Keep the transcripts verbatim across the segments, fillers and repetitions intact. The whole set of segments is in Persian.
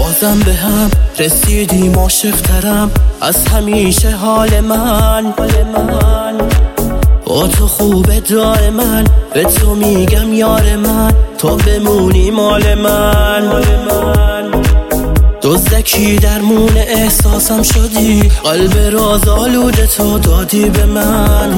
بازم به هم رسیدیم عاشق ترم از همیشه حال من با تو خوبه دار من به تو میگم یار من تو بمونی مال من دزدکی درمون احساسم شدی قلب راز آلوده تو دادی به من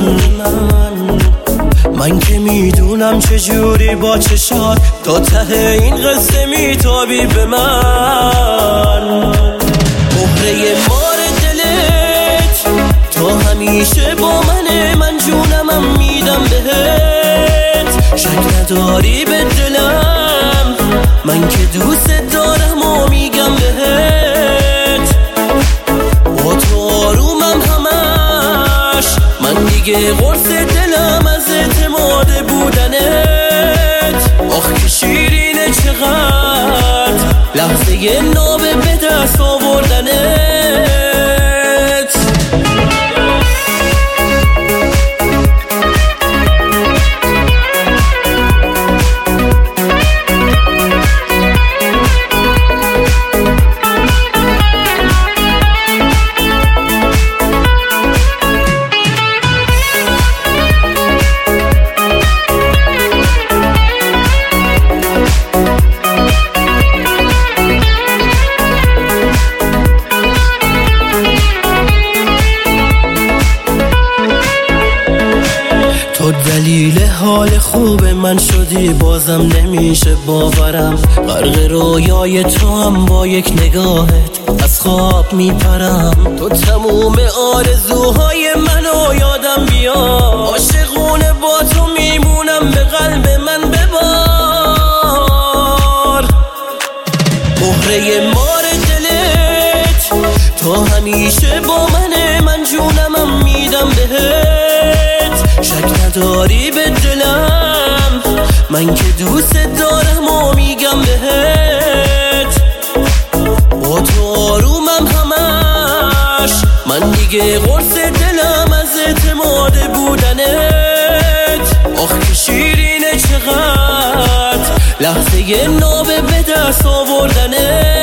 من که میدونم چجوری با چشات تا ته این قصه میتابی به من مهره مار دلت تو همیشه با منه من جونمم میدم بهت شک نداری به دلم من که دوست دارم و میگم بهت با تو آرومم همش من دیگه قرص دلم از اعتماد بودنت آخ که شیرینه چقدر لحظه نابه به دست آوردنت تو دلیل حال خوب من شدی بازم نمیشه باورم غرق رویای تو هم با یک نگاهت از خواب میپرم تو تموم آرزوهای منو یادم بیا عاشقونه با تو میمونم به قلب من ببار مهره مار دلت تو همیشه با منه من جونمم میدم بهت شک نداری به دلم من که دوست دارم و میگم بهت با تو آرومم همش من دیگه قرص دلم از اعتماد بودنت آخ که شیرینه چقدر لحظه نابه به دست آوردنت